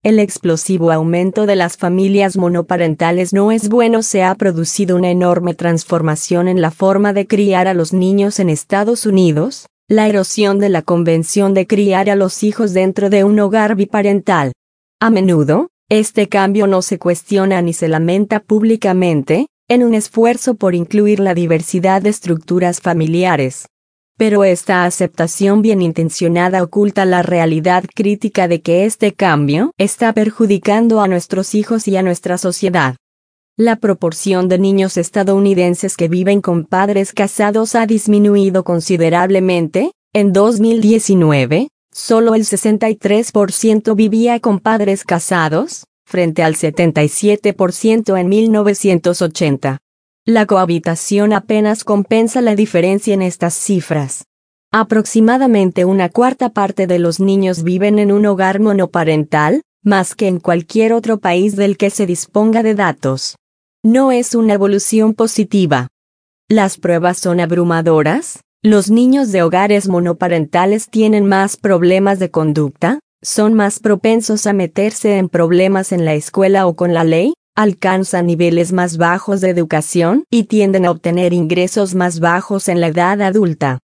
el explosivo aumento de las familias monoparentales no es bueno. Se ha producido una enorme transformación en la forma de criar a los niños en Estados Unidos, la erosión de la convención de criar a los hijos dentro de un hogar biparental. A menudo, este cambio no se cuestiona ni se lamenta públicamente, en un esfuerzo por incluir la diversidad de estructuras familiares. Pero esta aceptación bien intencionada oculta la realidad crítica de que este cambio está perjudicando a nuestros hijos y a nuestra sociedad. La proporción de niños estadounidenses que viven con padres casados ha disminuido considerablemente. En 2019, solo el 63% vivía con padres casados, frente al 77% en 1980. La cohabitación apenas compensa la diferencia en estas cifras. Aproximadamente una cuarta parte de los niños viven en un hogar monoparental, más que en cualquier otro país del que se disponga de datos. No es una evolución positiva. Las pruebas son abrumadoras. Los niños de hogares monoparentales tienen más problemas de conducta, son más propensos a meterse en problemas en la escuela o con la ley, alcanzan niveles más bajos de educación y tienden a obtener ingresos más bajos en la edad adulta.